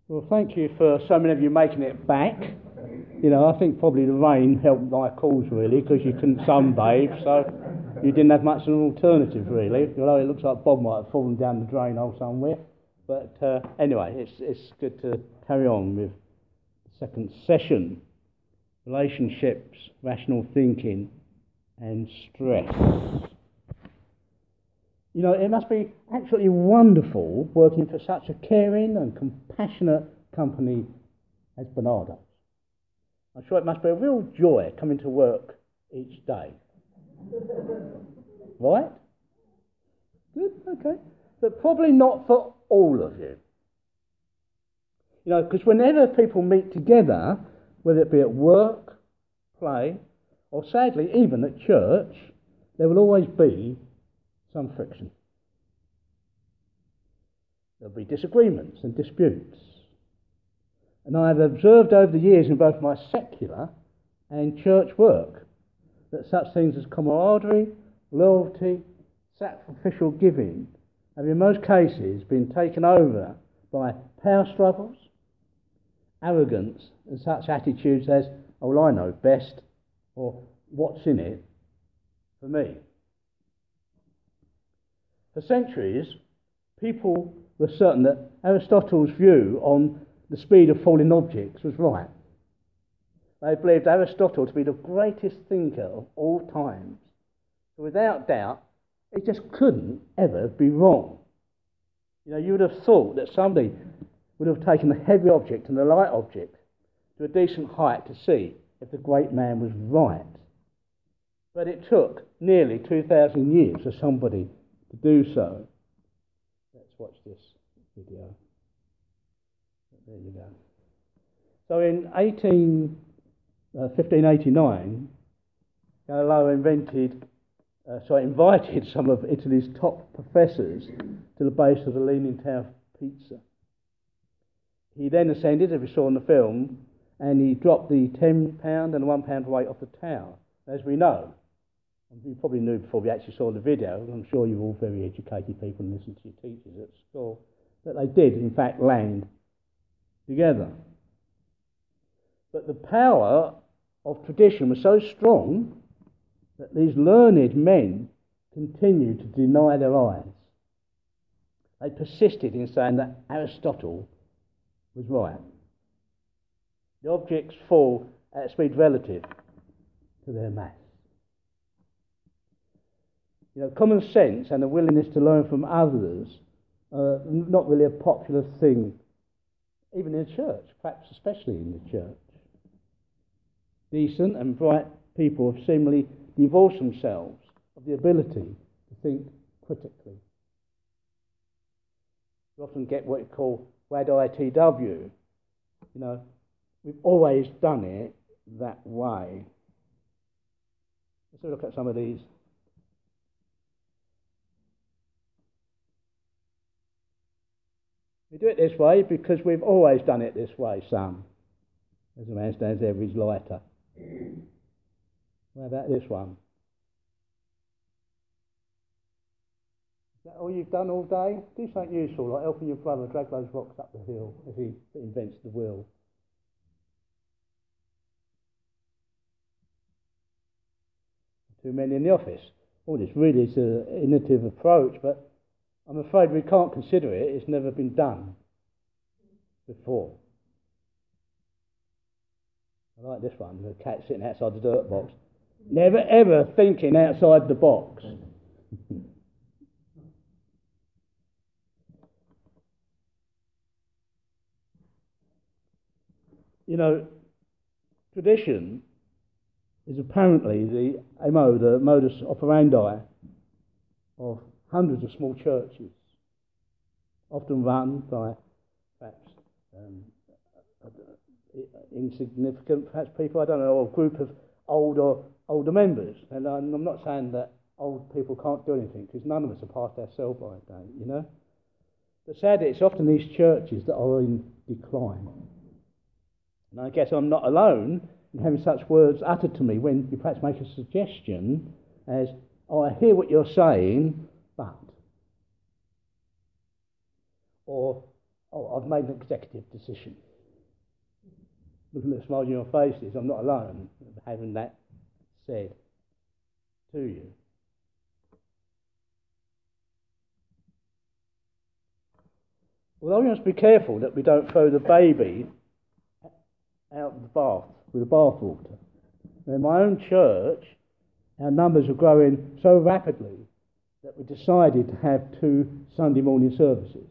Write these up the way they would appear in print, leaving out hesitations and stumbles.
Well, thank you for so many of you making it back. You know, I think probably the rain helped my cause really, because you couldn't sunbathe, so you didn't have much of an alternative really. Although it looks like Bob might have fallen down the drain hole somewhere. But anyway, it's good to carry on with the second session: relationships, rational thinking, and stress. You know, it must be absolutely wonderful working for such a caring and compassionate company as Barnardo's. I'm sure it must be a real joy coming to work each day. Right? Good, okay. But probably not for all of you. You know, because whenever people meet together, whether it be at work, play, or sadly even at church, there will always be some friction. There'll be disagreements and disputes. And I have observed over the years in both my secular and church work that such things as camaraderie, loyalty, sacrificial giving have in most cases been taken over by power struggles, arrogance, and such attitudes as, oh, well, I know best, or what's in it for me. For centuries, people were certain that Aristotle's view on the speed of falling objects was right. They believed Aristotle to be the greatest thinker of all times. So without doubt, he just couldn't ever be wrong. You know, you would have thought that somebody would have taken the heavy object and the light object to a decent height to see if the great man was right. But it took nearly 2,000 years for somebody to do so. Let's watch this video. There you go. So in 1589, Galileo invited some of Italy's top professors to the base of the Leaning Tower of Pisa. He then ascended, as we saw in the film, and he dropped the £10 and the £1 weight off the tower. As we know, you probably knew before we actually saw the video, I'm sure you're all very educated people and listen to your teachers at school, that they did in fact land together. But the power of tradition was so strong that these learned men continued to deny their eyes. They persisted in saying that Aristotle was right. The objects fall at a speed relative to their mass. You know, common sense and a willingness to learn from others are not really a popular thing, even in the church, perhaps especially in the church. Decent and bright people have seemingly divorced themselves of the ability to think critically. You often get what you call WAD-ITW. You know, we've always done it that way. Let's have a look at some of these. We do it this way because we've always done it this way, some. As a man stands there with his lighter. What about this one? Is that all you've done all day? Do something useful, like helping your brother drag those rocks up the hill as he invents the wheel. Too many in the office. Oh, this really is an innovative approach, but I'm afraid we can't consider it. It's never been done before. I like this one, the cat sitting outside the dirt box. Never ever thinking outside the box. You know, tradition is apparently the MO, the modus operandi of hundreds of small churches, often run by perhaps insignificant, perhaps people, I don't know, or a group of older members. And I'm not saying that old people can't do anything, because none of us are past our sell-by date, you know. But sadly, it's often these churches that are in decline. And I guess I'm not alone in having such words uttered to me when you perhaps make a suggestion as, oh, I hear what you're saying, but. Or, Oh, I've made an executive decision. Looking at the smiles on your faces, I'm not alone having that said to you. Although we must be careful that we don't throw the baby out of the bath with the bath water. In my own church, our numbers are growing so rapidly that we decided to have 2 Sunday morning services.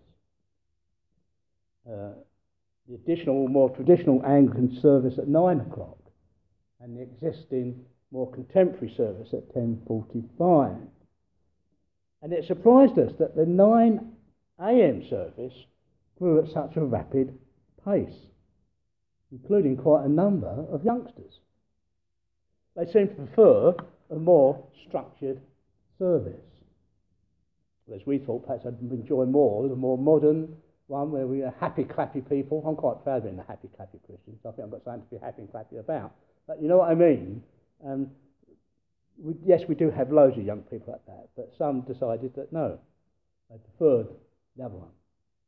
The additional, more traditional Anglican service at 9 o'clock and the existing, more contemporary service at 10:45. And it surprised us that the 9 a.m. service grew at such a rapid pace, including quite a number of youngsters. They seem to prefer a more structured service, whereas we thought perhaps I'd enjoy more the more modern one where we are happy, clappy people. I'm quite proud of being a happy, clappy Christian, so I think I've got something to be happy and clappy about. But you know what I mean? Yes, we do have loads of young people like that, but some decided that no, they preferred the other one.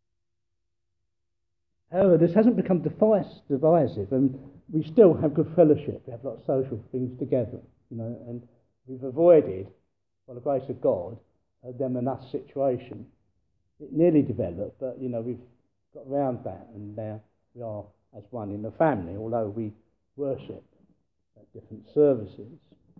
However, this hasn't become divisive, and we still have good fellowship. We have lots of social things together, and we've avoided, by the grace of God, a them and us situation. It nearly developed, but we've got around that, and now we are as one in the family, although we worship at different services.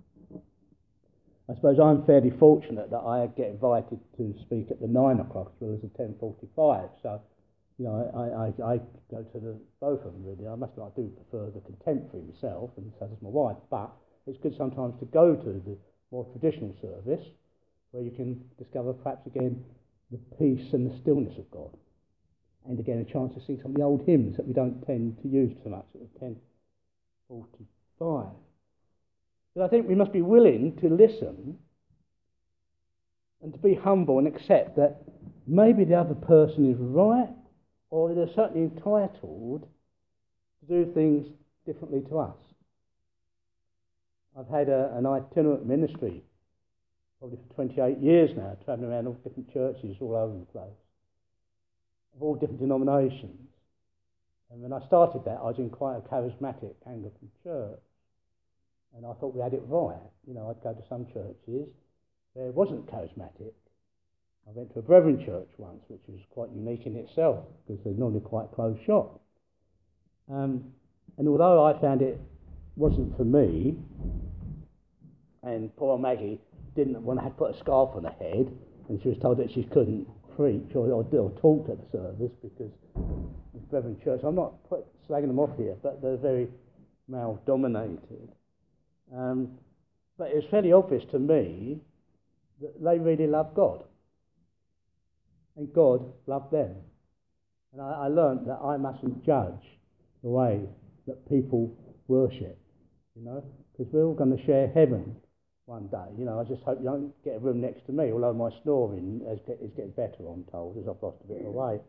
I suppose I'm fairly fortunate that I get invited to speak at the 9 o'clock as well as the 10:45. So, I go to both of them really. I do prefer the contemporary myself, and so does my wife. But it's good sometimes to go to the more traditional service, where you can discover perhaps again the peace and the stillness of God, and again a chance to sing some of the old hymns that we don't tend to use so much at 10:45. But I think we must be willing to listen and to be humble and accept that maybe the other person is right, or they're certainly entitled to do things differently to us. I've had an itinerant ministry probably for 28 years now, travelling around all different churches all over the place, of all different denominations. And when I started that, I was in quite a charismatic Anglican church, and I thought we had it right. I'd go to some churches where it wasn't charismatic. I went to a Brethren church once, which was quite unique in itself, because they're normally quite closed shop. And although I found it wasn't for me, and poor Maggie didn't want to have to put a scarf on her head, and she was told that she couldn't preach or talk at the service because the Brethren church, I'm not slagging them off here, but they're very male-dominated. But it was fairly obvious to me that they really loved God, and God loved them. And I learned that I mustn't judge the way that people worship, because we're all going to share heaven one day. I just hope you don't get a room next to me, although my snoring is getting better, I'm told, as I've lost a bit of weight.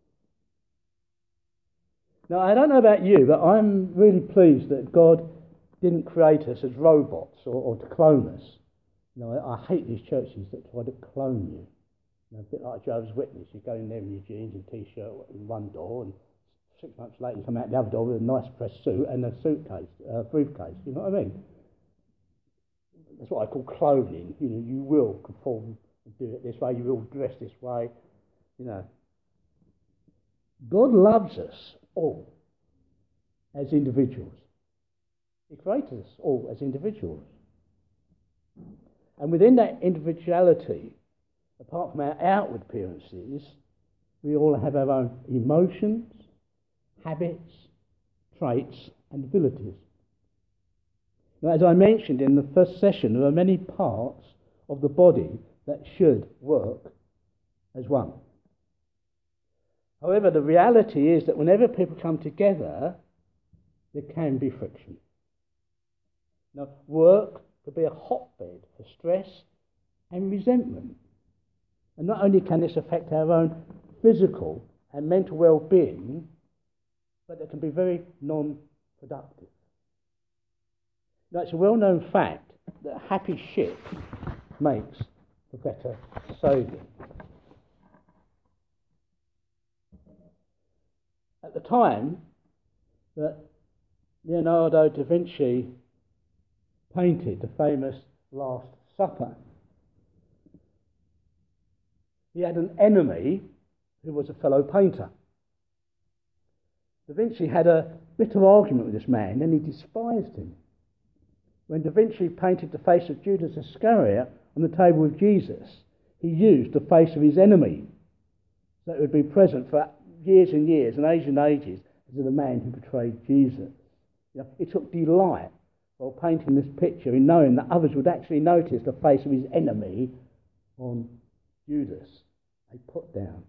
Now, I don't know about you, but I'm really pleased that God didn't create us as robots or to clone us. I hate these churches that try to clone you. A bit like Jehovah's Witness. You go in there in your jeans and T-shirt in one door, and 6 months later you come out the other door with a nice pressed suit and a briefcase. You know what I mean? That's what I call cloning. You will conform and do it this way. You will dress this way. God loves us all as individuals. He created us all as individuals. And within that individuality, apart from our outward appearances, we all have our own emotions, habits, traits, and abilities. Now, as I mentioned in the first session, there are many parts of the body that should work as one. However, the reality is that whenever people come together, there can be friction. Now, work could be a hotbed for stress and resentment. And not only can this affect our own physical and mental well-being, but it can be very non-productive. Now, it's a well-known fact that a happy ship makes for better sailing. at the time that Leonardo da Vinci painted the famous Last Supper, he had an enemy who was a fellow painter. Da Vinci had a bitter argument with this man, and he despised him. When Da Vinci painted the face of Judas Iscariot on the table with Jesus, he used the face of his enemy, so it would be present for years and years and ages as the man who betrayed Jesus. He took delight while painting this picture in knowing that others would actually notice the face of his enemy on Judas, a put down.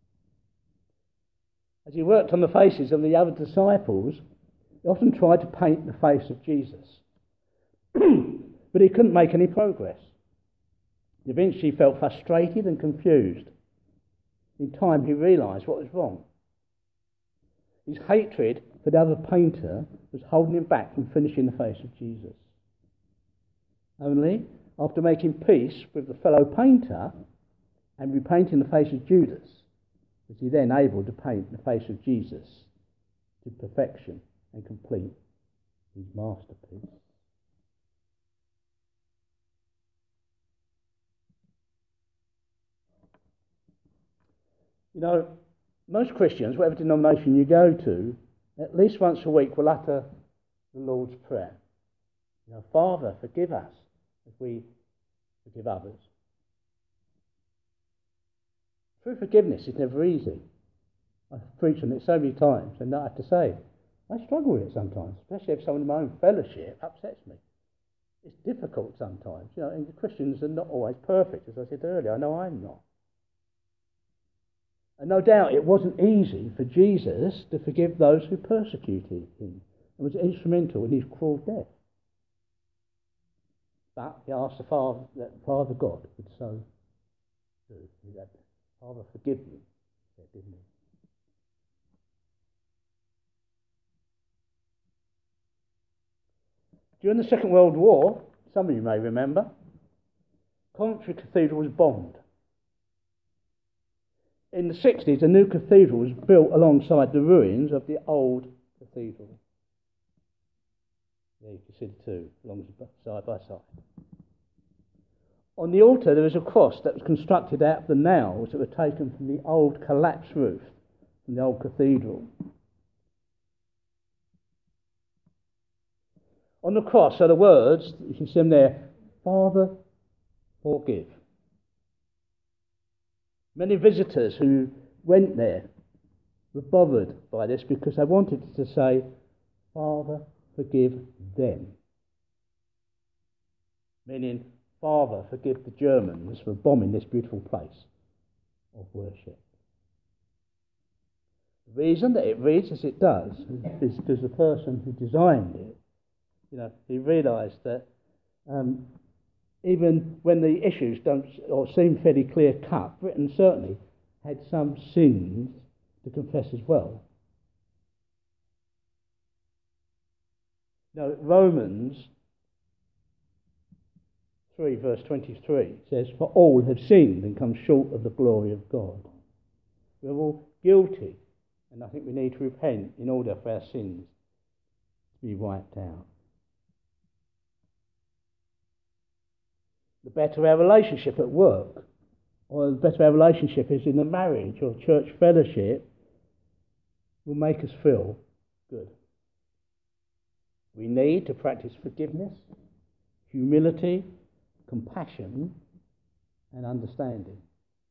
As he worked on the faces of the other disciples, he often tried to paint the face of Jesus. But he couldn't make any progress. Da Vinci felt frustrated and confused. In time, he realised what was wrong. His hatred for the other painter was holding him back from finishing the face of Jesus. Only after making peace with the fellow painter and repainting the face of Judas was he then able to paint the face of Jesus to perfection and complete his masterpiece. Most Christians, whatever denomination you go to, at least once a week will utter the Lord's Prayer. Father, forgive us as we forgive others. True forgiveness is never easy. I've preached on it so many times, and I have to say, I struggle with it sometimes, especially if someone in my own fellowship upsets me. It's difficult sometimes, and Christians are not always perfect, as I said earlier. I know I'm not. And no doubt it wasn't easy for Jesus to forgive those who persecuted him and was instrumental in his cruel death. But he asked the Father that Father God would so do. He said, Father, forgive me, didn't he? During the Second World War, some of you may remember, Coventry Cathedral was bombed. In the 60s, a new cathedral was built alongside the ruins of the old cathedral. There you can see the two, side by side. On the altar, there was a cross that was constructed out of the nails that were taken from the old collapsed roof from the old cathedral. On the cross are the words, you can see them there, Father, forgive. Many visitors who went there were bothered by this because they wanted to say, Father, forgive them. Meaning, Father, forgive the Germans for bombing this beautiful place of worship. The reason that it reads as it does is because the person who designed it, he realised that even when the issues don't or seem fairly clear-cut, Britain certainly had some sins to confess as well. Romans 3 verse 23 says, for all have sinned and come short of the glory of God. We're all guilty, and I think we need to repent in order for our sins to be wiped out. The better our relationship at work, or the better our relationship is in a marriage or church fellowship, will make us feel good. We need to practice forgiveness, humility, compassion, and understanding.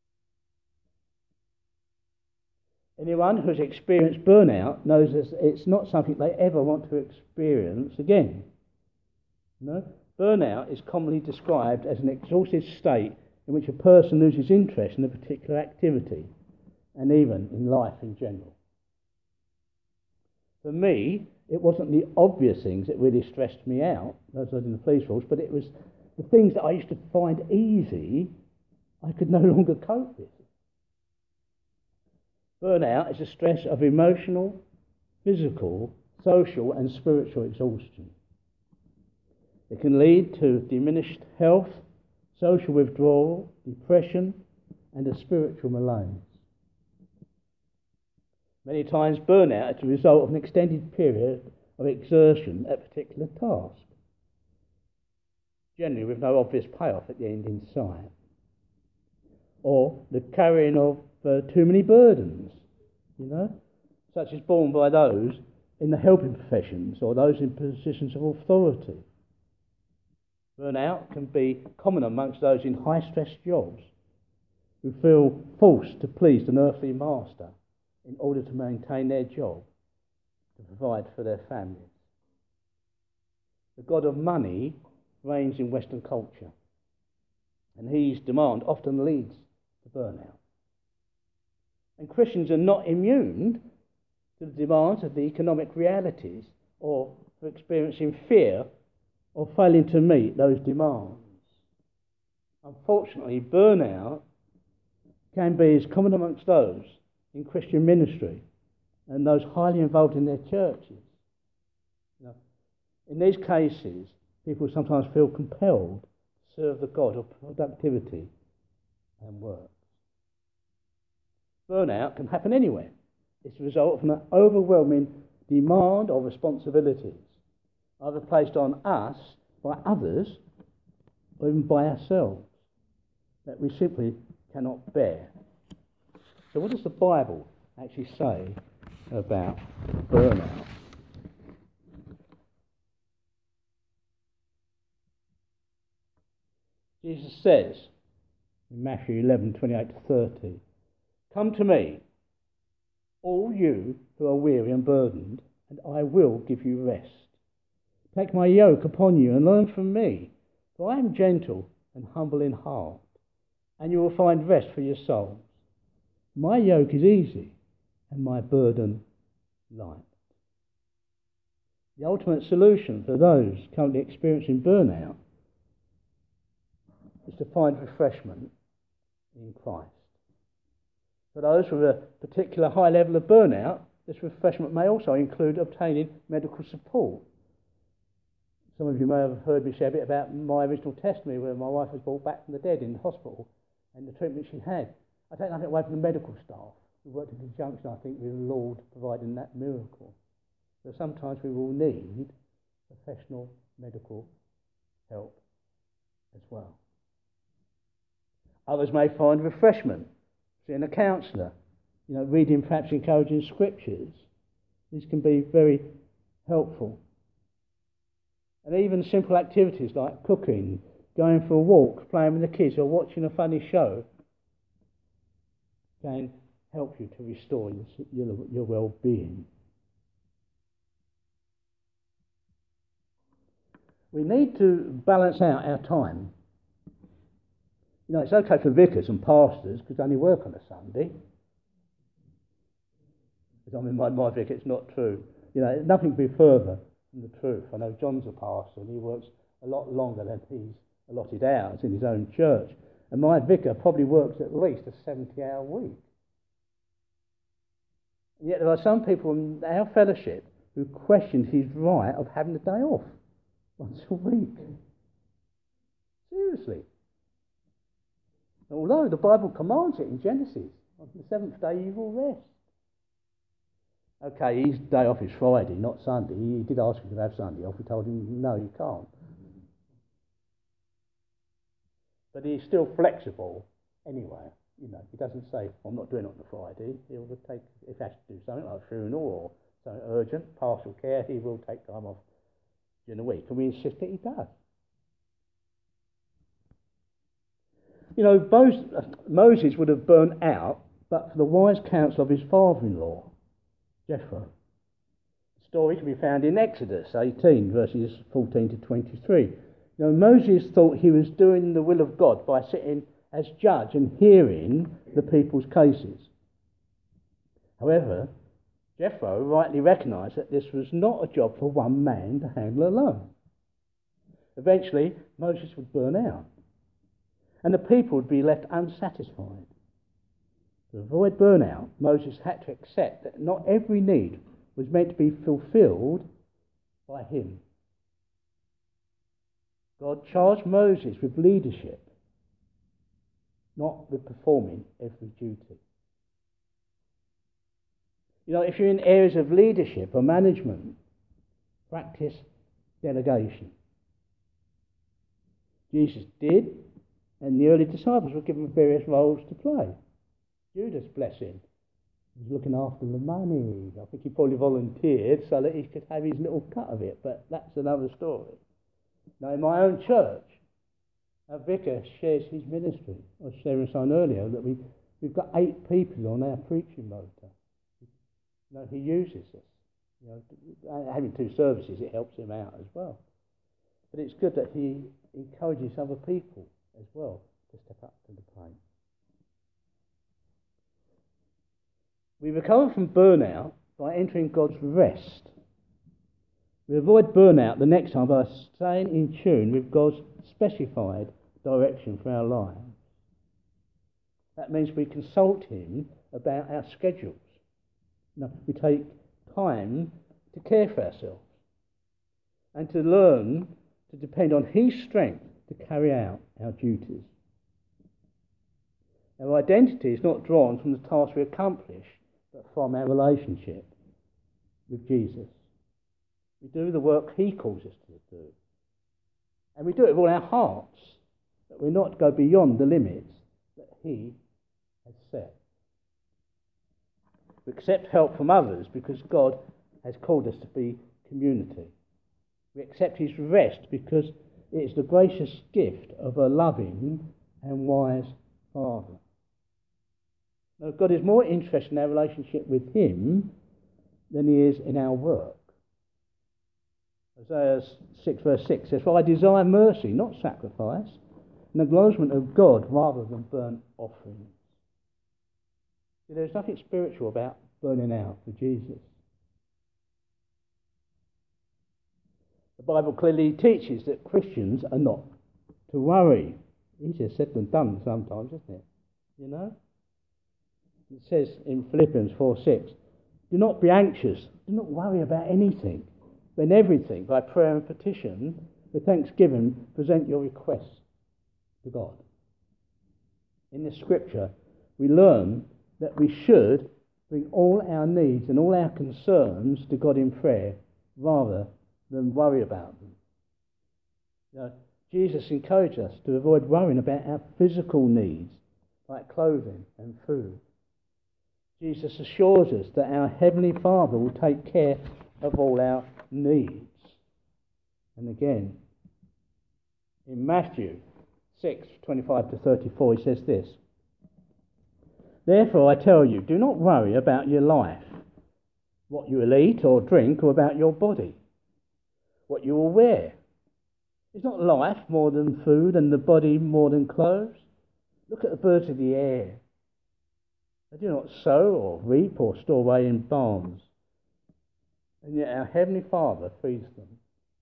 Anyone who has experienced burnout knows that it's not something they ever want to experience again. Burnout is commonly described as an exhausted state in which a person loses interest in a particular activity and even in life in general. For me, it wasn't the obvious things that really stressed me out, as I was in the police force, but it was the things that I used to find easy, I could no longer cope with. Burnout is a stress of emotional, physical, social and spiritual exhaustion. It can lead to diminished health, social withdrawal, depression, and a spiritual malaise. Many times burnout is the result of an extended period of exertion at a particular task, generally with no obvious payoff at the end in sight, or the carrying of too many burdens, such as borne by those in the helping professions or those in positions of authority. Burnout can be common amongst those in high-stress jobs who feel forced to please an earthly master in order to maintain their job, to provide for their families. The god of money reigns in Western culture, and his demand often leads to burnout. And Christians are not immune to the demands of the economic realities or for experiencing fear or failing to meet those demands. Unfortunately, burnout can be as common amongst those in Christian ministry and those highly involved in their churches. In these cases, people sometimes feel compelled to serve the God of productivity and work. Burnout can happen anywhere. It's a result of an overwhelming demand of responsibilities, either placed on us by others or even by ourselves, that we simply cannot bear. So what does the Bible actually say about burnout? Jesus says in Matthew 11:28-30, "Come to me, all you who are weary and burdened, and I will give you rest. Take my yoke upon you and learn from me, for I am gentle and humble in heart, and you will find rest for your souls. My yoke is easy and my burden light." The ultimate solution for those currently experiencing burnout is to find refreshment in Christ. For those with a particular high level of burnout, this refreshment may also include obtaining medical support. Some of you may have heard me share a bit about my original testimony where my wife was brought back from the dead in the hospital and the treatment she had. I take nothing away from the medical staff. We worked in conjunction, I think, with the Lord providing that miracle. So sometimes we will need professional medical help as well. Others may find refreshment seeing a counsellor, reading perhaps encouraging scriptures. These can be very helpful. And even simple activities like cooking, going for a walk, playing with the kids, or watching a funny show can help you to restore your well-being. We need to balance out our time. It's okay for vicars and pastors because they only work on a Sunday. Because my vicar, it's not true. Nothing could be further from the truth. I know John's a pastor and he works a lot longer than his allotted hours in his own church. And my vicar probably works at least a 70-hour week. And yet there are some people in our fellowship who question his right of having a day off once a week. Seriously. Although the Bible commands it in Genesis, on the seventh day you will rest. Okay, his day off is Friday, not Sunday. He did ask him to have Sunday off. We told him, no, you can't. But he's still flexible anyway. He doesn't say, I'm not doing it on the Friday. He'll take, if he has to do something like a funeral or something urgent, partial care, he will take time off during the week. And we insist that he does. Moses would have burnt out, but for the wise counsel of his father-in-law, Jethro. The story can be found in Exodus 18, verses 14 to 23. Moses thought he was doing the will of God by sitting as judge and hearing the people's cases. However, Jethro rightly recognised that this was not a job for one man to handle alone. Eventually, Moses would burn out, and the people would be left unsatisfied. To avoid burnout, Moses had to accept that not every need was meant to be fulfilled by him. God charged Moses with leadership, not with performing every duty. You know, if you're in areas of leadership or management, practice delegation. Jesus did, and the early disciples were given various roles to play. Judas, bless him, was looking after the money. I think he probably volunteered so that he could have his little cut of it, but that's another story. Now, in my own church, our vicar shares his ministry. I was sharing something earlier that we've got 8 people on our preaching rota. You know, he uses us. You know, having 2 services, it helps him out as well. But it's good that he encourages other people as well to step up to the plate. We recover from burnout by entering God's rest. We avoid burnout the next time by staying in tune with God's specified direction for our lives. That means we consult him about our schedules. We take time to care for ourselves and to learn to depend on his strength to carry out our duties. Our identity is not drawn from the task we accomplish, but from our relationship with Jesus. We do the work he calls us to do. And we do it with all our hearts, that we're not to go beyond the limits that he has set. We accept help from others because God has called us to be community. We accept his rest because it is the gracious gift of a loving and wise Father. Now, God is more interested in our relationship with him than he is in our work. Isaiah 6 verse 6 says, "For I desire mercy, not sacrifice, an acknowledgement of God rather than burnt offerings." See, there's nothing spiritual about burning out for Jesus. The Bible clearly teaches that Christians are not to worry. Easier said than done sometimes, isn't it? You know? It says in Philippians 4:6, "Do not be anxious, do not worry about anything, but in everything, by prayer and petition, with thanksgiving, present your requests to God." In this scripture, we learn that we should bring all our needs and all our concerns to God in prayer rather than worry about them. You know, Jesus encouraged us to avoid worrying about our physical needs, like clothing and food. Jesus assures us that our Heavenly Father will take care of all our needs. And again, in Matthew 6:25-34, he says this, "Therefore I tell you, do not worry about your life, what you will eat or drink, or about your body, what you will wear. Is not life more than food, and the body more than clothes? Look at the birds of the air. They do not sow or reap or store away in barns, and yet our Heavenly Father feeds them.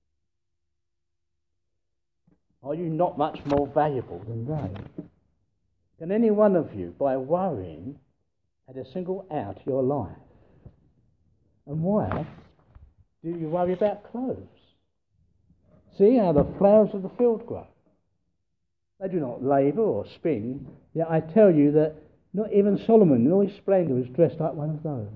Are you not much more valuable than they? Can any one of you, by worrying, add a single hour to your life? And why do you worry about clothes? See how the flowers of the field grow. They do not labour or spin, yet I tell you that not even Solomon in all his splendour was dressed like one of those.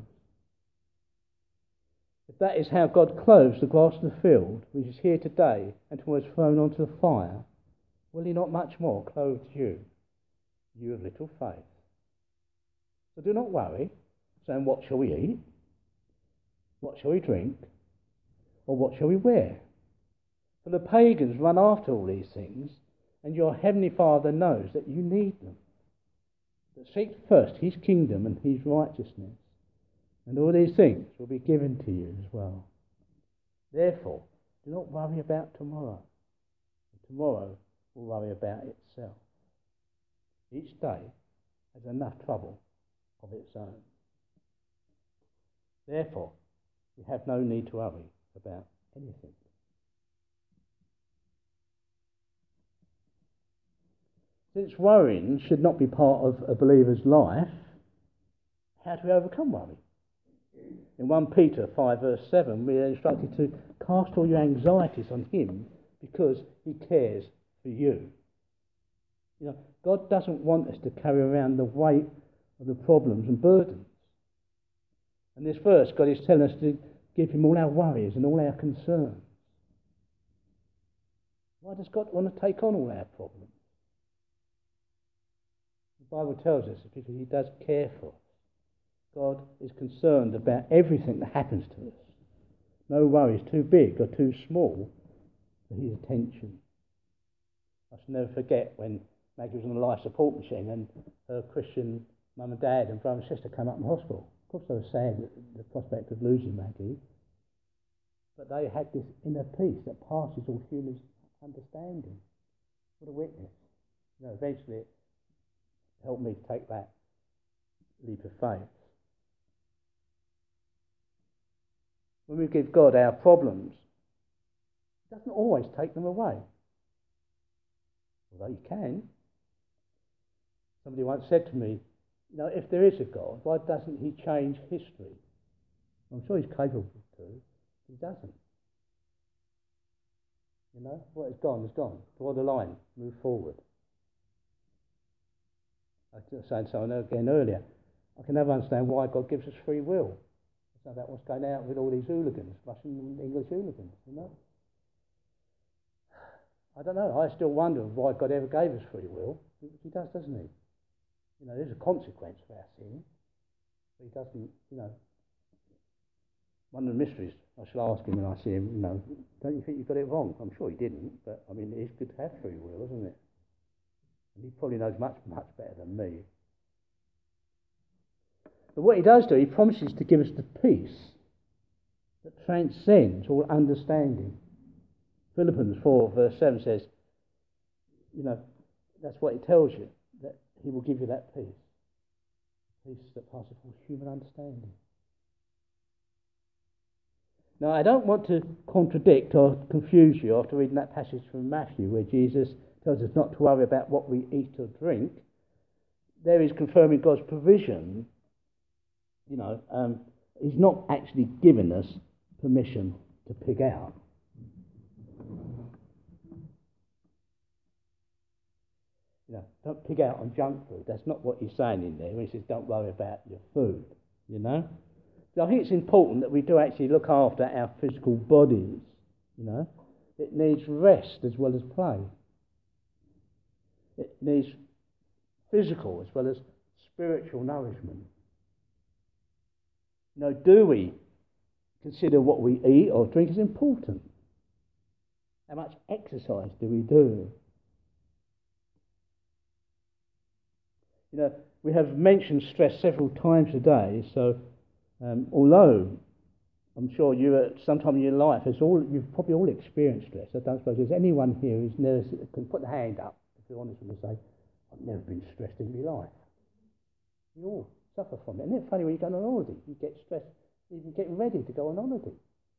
If that is how God clothes the grass of the field, which is here today and tomorrow is thrown onto the fire, will he not much more clothe you, you of little faith? So do not worry, saying, what shall we eat? What shall we drink? Or what shall we wear? For the pagans run after all these things, and your Heavenly Father knows that you need them. But seek first his kingdom and his righteousness, and all these things will be given to you as well. Therefore, do not worry about tomorrow. Tomorrow will worry about itself. Each day has enough trouble of its own. Therefore, you have no need to worry about anything. Since worrying should not be part of a believer's life, how do we overcome worry? In 1 Peter 5 verse 7, we are instructed to cast all your anxieties on him because he cares for you. You know, God doesn't want us to carry around the weight of the problems and burdens. And this verse, God is telling us to give him all our worries and all our concerns. Why does God want to take on all our problems? The Bible tells us it's because he does care for us. God is concerned about everything that happens to us. No worry is too big or too small for his attention. I shall never forget when Maggie was on a life support machine and her Christian mum and dad and brother and sister came up in hospital. Of course they were sad at the prospect of losing Maggie, but they had this inner peace that passes all human understanding. What a witness. Eventually it helped me to take that leap of faith. When we give God our problems, he doesn't always take them away. Although he can. Somebody once said to me, if there is a God, why doesn't he change history? I'm sure he's capable to, but he doesn't. What is gone is gone. Draw the line, move forward. I was saying something again earlier. I can never understand why God gives us free will. So that what's going out with all these hooligans, Russian and English hooligans, I don't know. I still wonder why God ever gave us free will. He does, doesn't he? There's a consequence for our sin. But he doesn't, one of the mysteries, I shall ask him when I see him, don't you think you got it wrong? I'm sure he didn't, but it's good to have free will, isn't it? And he probably knows much, much better than me. But what he does do, he promises to give us the peace that transcends all understanding. Philippians 4 verse 7 says, that's what he tells you, that he will give you that peace. Peace that passes all human understanding. Now, I don't want to contradict or confuse you after reading that passage from Matthew where Jesus tells us not to worry about what we eat or drink. There he's confirming God's provision. He's not actually given us permission to pig out. Don't pig out on junk food. That's not what he's saying in there. He says don't worry about your food, So I think it's important that we do actually look after our physical bodies, It needs rest as well as play. It needs physical as well as spiritual nourishment. Do we consider what we eat or drink as important? How much exercise do we do? We have mentioned stress several times today, so although I'm sure you at some time in your life, you've probably all experienced stress. I don't suppose there's anyone here who's never can put the hand up, if you're honest with me, say, I've never been stressed in my life. We all suffer from it. Isn't it funny when you go on holiday, you get stressed even getting ready to go on holiday.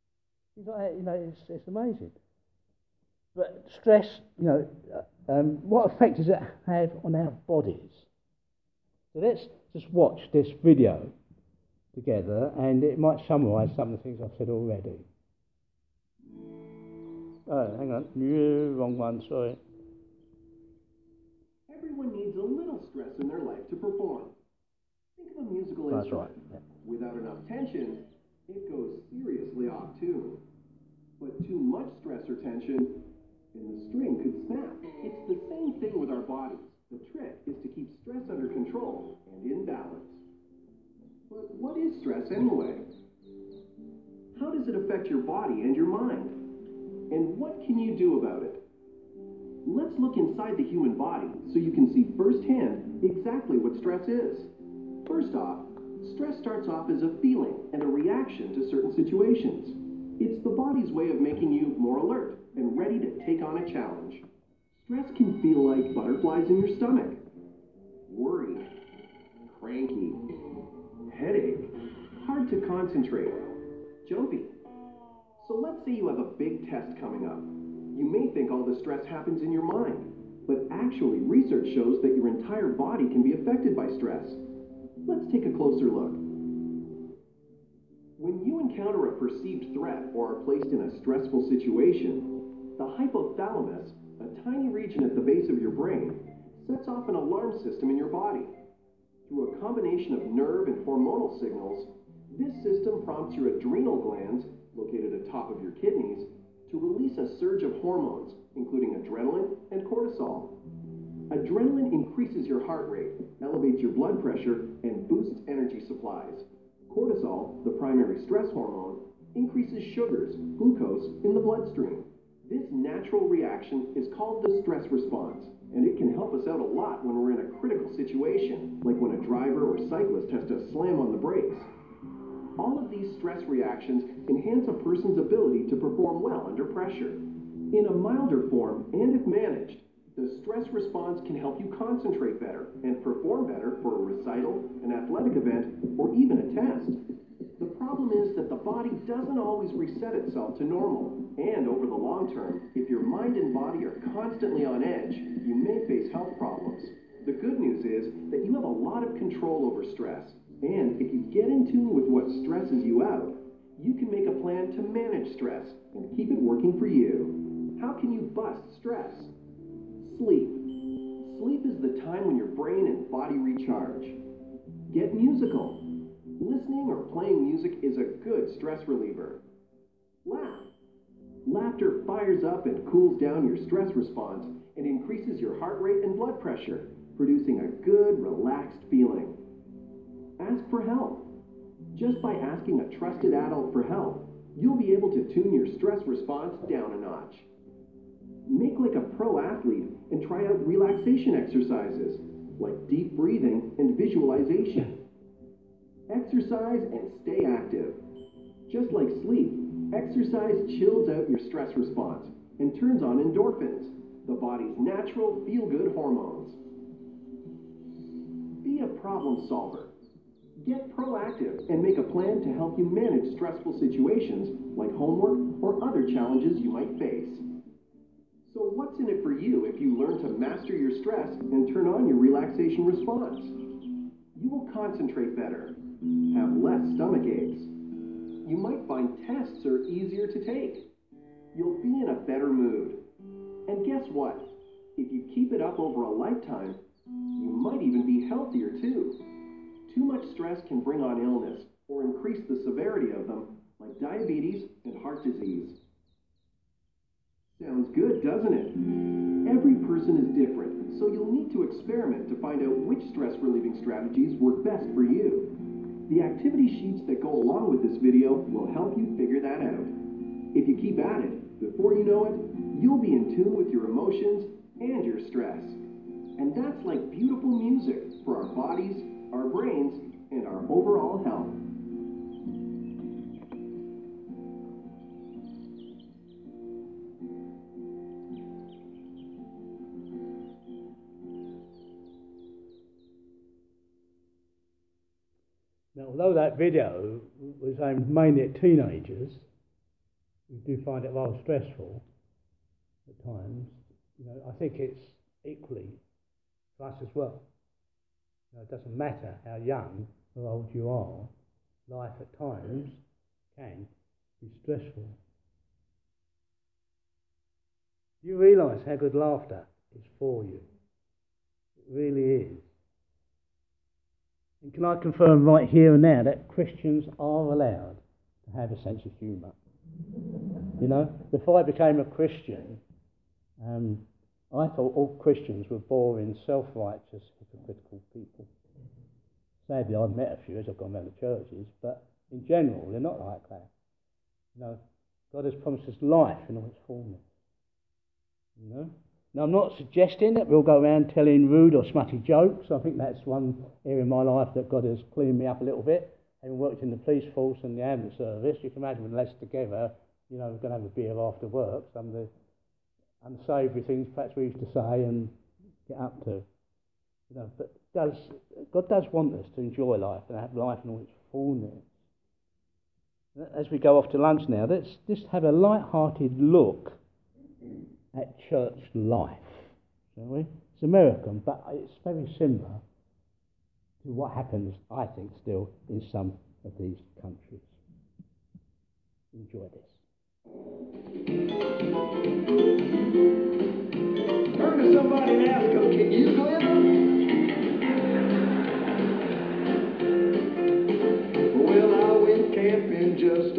It's amazing. But stress, what effect does it have on our bodies? So let's just watch this video together, and it might summarise some of the things I've said already. Oh, hang on. Wrong one, sorry. Everyone needs a little stress in their life to perform. Think of a musical instrument. That's right. Yeah. Without enough tension, it goes seriously off tune. But too much stress or tension, and the string could snap. It's the same thing with our bodies. The trick is to keep stress under control and in balance. But what is stress anyway? How does it affect your body and your mind? And what can you do about it? Let's look inside the human body so you can see firsthand exactly what stress is. First off, stress starts off as a feeling and a reaction to certain situations. It's the body's way of making you more alert and ready to take on a challenge. Stress can feel like butterflies in your stomach, worried, cranky, headache, hard to concentrate, jumpy. So let's say you have a big test coming up. You may think all the stress happens in your mind, but actually research shows that your entire body can be affected by stress. Let's take a closer look. When you encounter a perceived threat or are placed in a stressful situation, the hypothalamus, a tiny region at the base of your brain, sets off an alarm system in your body. Through a combination of nerve and hormonal signals, This system prompts your adrenal glands, located atop of your kidneys, to release a surge of hormones, including adrenaline and cortisol. Adrenaline increases your heart rate, elevates your blood pressure, and boosts energy supplies. Cortisol, the primary stress hormone, increases sugars, glucose, in the bloodstream. This natural reaction is called the stress response, and it can help us out a lot when we're in a critical situation, like when a driver or cyclist has to slam on the brakes. All of these stress reactions enhance a person's ability to perform well under pressure. In a milder form, and if managed, the stress response can help you concentrate better and perform better for a recital, an athletic event, or even a test. The problem is that the body doesn't always reset itself to normal, and over the long term, if your mind and body are constantly on edge, you may face health problems. The good news is that you have a lot of control over stress, and if you get in tune with what stresses you out, you can make a plan to manage stress and keep it working for you. How can you bust stress? Sleep. Sleep is the time when your brain and body recharge. Get musical. Listening or playing music is a good stress reliever. Laugh. Laughter fires up and cools down your stress response and increases your heart rate and blood pressure, producing a good, relaxed feeling. Ask for help. Just by asking a trusted adult for help, you'll be able to tune your stress response down a notch. Make like a pro athlete and try out relaxation exercises, like deep breathing and visualization. Exercise and stay active. Just like sleep, exercise chills out your stress response and turns on endorphins, the body's natural feel-good hormones. Be a problem solver. Get proactive and make a plan to help you manage stressful situations like homework or other challenges you might face. So what's in it for you if you learn to master your stress and turn on your relaxation response? You will concentrate better, have less stomach aches. You might find tests are easier to take. You'll be in a better mood. And guess what? If you keep it up over a lifetime, you might even be healthier too. Too much stress can bring on illness or increase the severity of them, like diabetes and heart disease. Sounds good, doesn't it? Every person is different, so you'll need to experiment to find out which stress-relieving strategies work best for you. The activity sheets that go along with this video will help you figure that out. If you keep at it, before you know it, you'll be in tune with your emotions and your stress. And that's like beautiful music for our bodies, our brains, and our overall health. Now, although that video was aimed mainly at teenagers, who do find it rather stressful at times, I think it's equally for us as well. It doesn't matter how young or old you are, life at times can be stressful. You realise how good laughter is for you. It really is. And can I confirm right here and now that Christians are allowed to have a sense of humour? Before I became a Christian, I thought all Christians were boring, self-righteous, hypocritical people. Sadly, I've met a few as I've gone around the churches, but in general, they're not like that. God has promised us life in all its fullness. Now, I'm not suggesting that we'll go around telling rude or smutty jokes. I think that's one area in my life that God has cleaned me up a little bit. Having worked in the police force and the ambulance service, you can imagine when less together, we're going to have a beer after work. Some of the unsavoury things perhaps we used to say and get up to. But God does want us to enjoy life and have life in all its fullness. As we go off to lunch now, let's just have a light-hearted look at church life, shall we? It's American, but it's very similar to what happens, I think, still in some of these countries. Enjoy this. Turn to somebody and ask them, can you live? Well, I went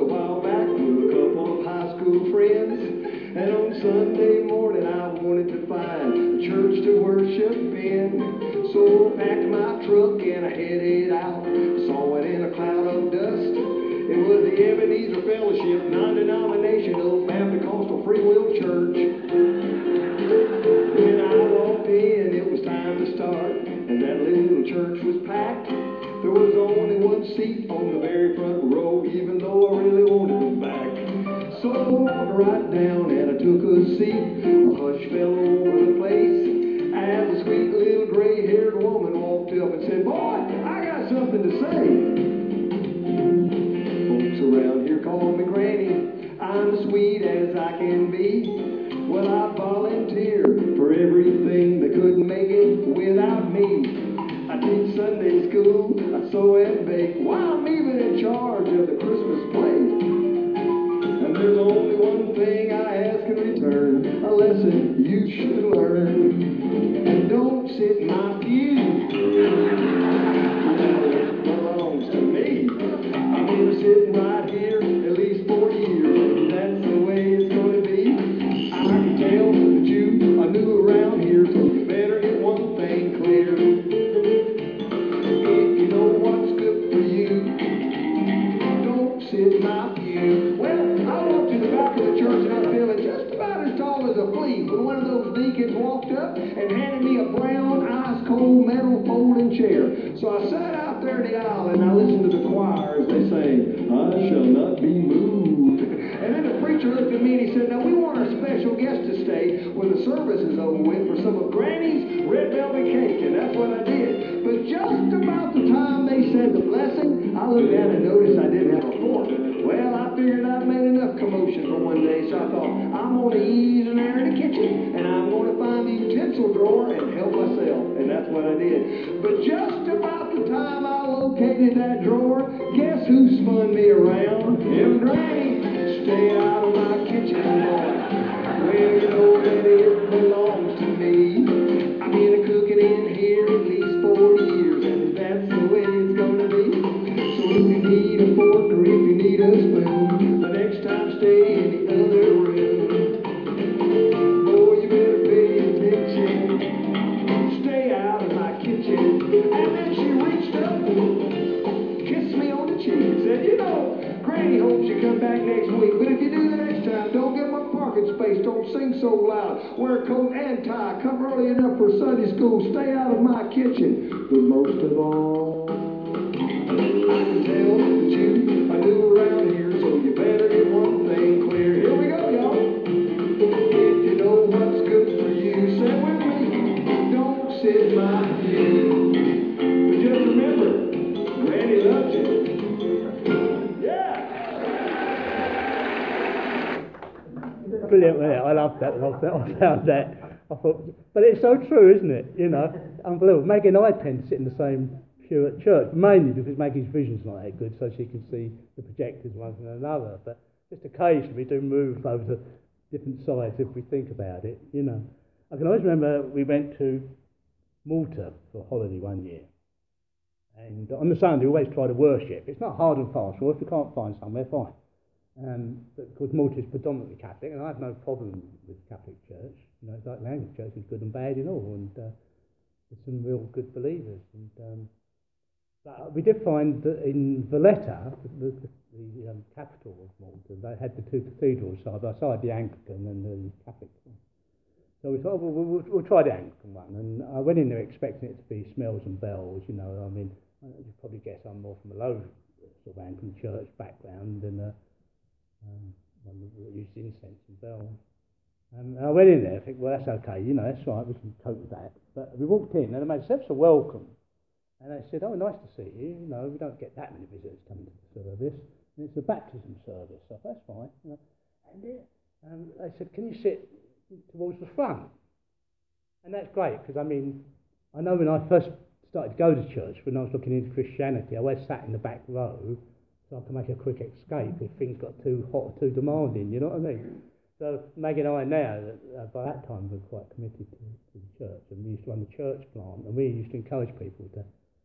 a while back with a couple of high school friends. And on Sunday morning I wanted to find a church to worship in. So I packed my truck and I headed out. Saw it in a cloud of dust. It was the Ebenezer Fellowship, non-denominational Baptist Free Will Church. When I walked in, it was time to start, and that little church was packed. There was only one seat on the very front row, even though I really wanted them back. So I walked right down and I took a seat. A hush fell over the place as a sweet little gray-haired woman walked up and said, "Boy, I got something to say." Folks around here call me Granny. I'm as sweet as I can be. Well, I volunteered for everything that couldn't make it without me. I teach Sunday school, I sew and bake. Why, I'm even in charge of the Christmas plate. And there's only one thing I ask in return, a lesson you should learn. And don't sit in my pew. It belongs to me. I've been sitting right here at least 4 years, and that's the way it's going to be. I can tell that you are new around here, so you better get one thing clear. If you know what's good for you, don't sit in my pew. Well, I walked to the back of the church and I was feeling just about as tall as a flea when one of those deacons walked up and handed me a brown, ice-cold metal folding chair. So I sat out there in the aisle and I listened to the choir as they sang, "I shall not be moved." And then the preacher looked at me and he said, "Now we want our special guest to stay when the service is over with for some of Granny's red velvet cake." And that's what I did. But just about the time they said the blessing, I looked down and noticed I didn't have a fork. Well, I figured I'd made enough commotion for one day, so I thought, I'm going to ease in there in the kitchen, and I'm going to find the utensil drawer and help myself. And that's what I did. But just about the time I located that drawer, guess who spun me around? Them Granny. Stay out of my kitchen, boy. Well, you know that it belongs to me. I've been cooking in here at least 40 years, and that's the way it's gonna be. So if you need a fork or if you need a spoon, the next time stay in the other room. Boy, you better pay attention. Stay out of my kitchen. And then she reached up, kissed me on the cheek, and said, "You know, Granny hopes you come back next week, but if you do the next time, don't give up parking space, don't sing so loud, wear a coat and tie, come early enough for Sunday school, stay out of my kitchen. But most of all, I can tell that you are new around here, so you better get one thing clear." Here we go, y'all. If you know what's good for you, say it with me, don't sit in my pew. But just remember, Granny loves you. Brilliant, wasn't it? I loved that. I found that. I thought, but it's so true, isn't it? You know, unbelievable. Maggie and I tend to sit in the same pew at church, mainly because Maggie's vision's not that good, so she can see the projectors one from another. But just occasionally we do move over to different sides if we think about it. You know, I can always remember we went to Malta for a holiday one year, and on the Sunday we always try to worship. It's not hard and fast. Well, if we can't find somewhere, fine. But of course Malta is predominantly Catholic, and I have no problem with Catholic Church. You know, it's like the Anglican Church is good and bad in all, and there's some real good believers. And but we did find that in Valletta, the capital of Malta, they had the two cathedrals side by side, the Anglican and the Catholic one. So we thought, well, we'll try the Anglican one, and I went in there expecting it to be smells and bells. You know, I mean, you probably guess I'm more from a low sort of Anglican church background than one that used incense and bells. And I went in there, I think, well, that's okay, you know, that's right, we can cope with that. But we walked in, and they made themselves a welcome. And they said, "Oh, nice to see you. You know, we don't get that many visitors coming to the service. And it's a baptism service, so that's fine." You know. And they said, "Can you sit towards the front?" And that's great, because, I mean, I know when I first started to go to church, when I was looking into Christianity, I always sat in the back row, so I could make a quick escape if things got too hot or too demanding, you know what I mean? So Maggie and I now, by that time, were quite committed to the church, and we used to run the church plant, and we used to encourage people to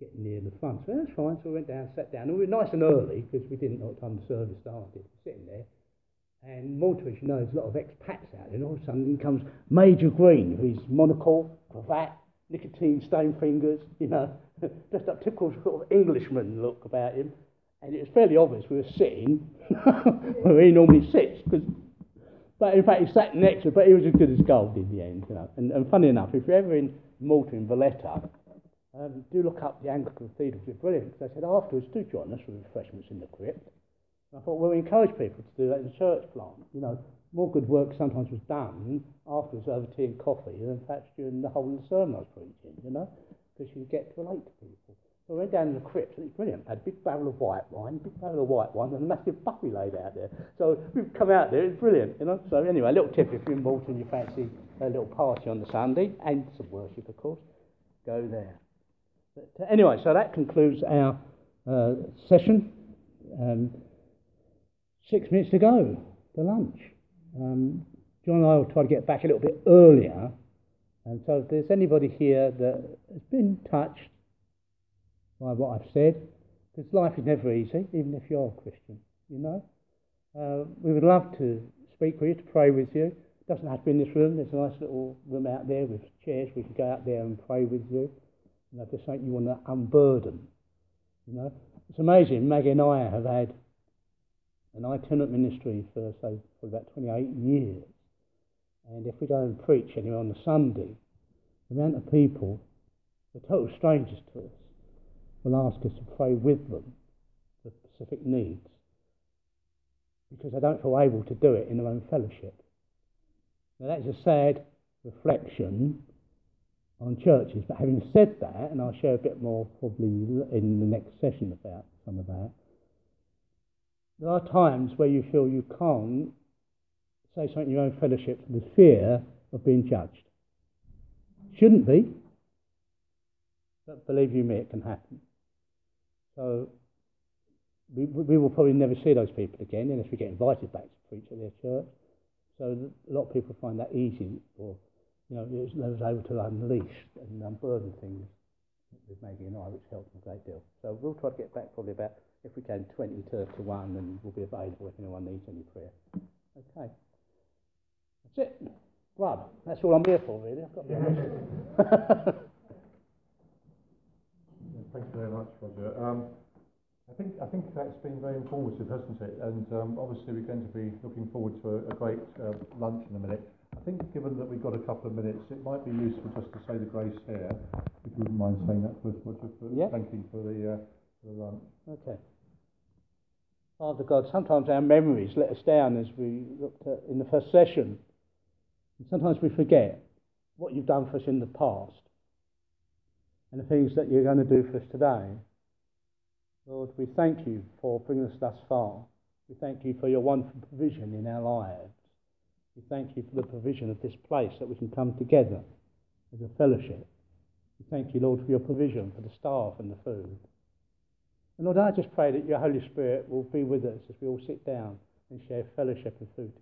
getting near the front. So that's fine. So we went down, sat down, and we were nice and early because we didn't know what time the service started. We're sitting there, and Malta, as you know, there's a lot of expats out there, and all of a sudden in comes Major Green, with his monocle, cravat, nicotine-stained fingers, you know, just a typical sort of Englishman look about him. And it was fairly obvious we were sitting where he normally sits, but in fact he sat next to it, but he was as good as gold in the end, you know. And funny enough, if you're ever in Malta, in Valletta, do look up the Anglican Cathedral, it's brilliant, because they said afterwards, do join us for refreshments in the crypt. And I thought, well, we encourage people to do that in the church plant, you know. More good work sometimes was done afterwards over tea and coffee than perhaps during the whole of the sermon I was preaching, you know, because you get to relate to people. So we went down in the crypt, and it's brilliant. Had a big barrel of white wine, and a massive buffet laid out there. So we've come out there, it's brilliant, you know. So anyway, a little tip if you're in Malta and you fancy a little party on the Sunday, and some worship, of course, go there. But anyway, so that concludes our session. 6 minutes to go to lunch. John and I will try to get back a little bit earlier. And so if there's anybody here that has been touched by what I've said, because life is never easy, even if you're a Christian, you know. We would love to speak with you, to pray with you. It doesn't have to be in this room. There's a nice little room out there with chairs. We can go out there and pray with you. You know, just something you want to unburden, you know. It's amazing. Maggie and I have had an itinerant ministry for about 28 years. And if we go and preach anywhere on the Sunday, the amount of people, the total strangers to us, will ask us to pray with them for specific needs because they don't feel able to do it in their own fellowship. Now that is a sad reflection on churches, but having said that, and I'll share a bit more probably in the next session about some of that, there are times where you feel you can't say something in your own fellowship with fear of being judged. Shouldn't be, but believe you me, it can happen. So we will probably never see those people again unless we get invited back to preach at their church. So a lot of people find that easy, or you know, they was able to unleash and unburden things with Maggie and I, which helped them a great deal. So we'll try to get back probably about, if we can, 20 to 1, and we'll be available if anyone needs any prayer. Okay. That's it. Grub. That's all I'm here for, really. I've got to be honest. Thank you very much, Roger. I think that's been very informative, hasn't it? And obviously we're going to be looking forward to a great lunch in a minute. I think given that we've got a couple of minutes, it might be useful just to say the grace here, if you wouldn't mind saying that first, Roger, thank you for the lunch. Okay. Father God, sometimes our memories let us down, as we looked at in the first session. And sometimes we forget what you've done for us in the past and the things that you're going to do for us today. Lord, we thank you for bringing us thus far. We thank you for your wonderful provision in our lives. We thank you for the provision of this place that we can come together as a fellowship. We thank you, Lord, for your provision for the staff and the food. And Lord, I just pray that your Holy Spirit will be with us as we all sit down and share fellowship and food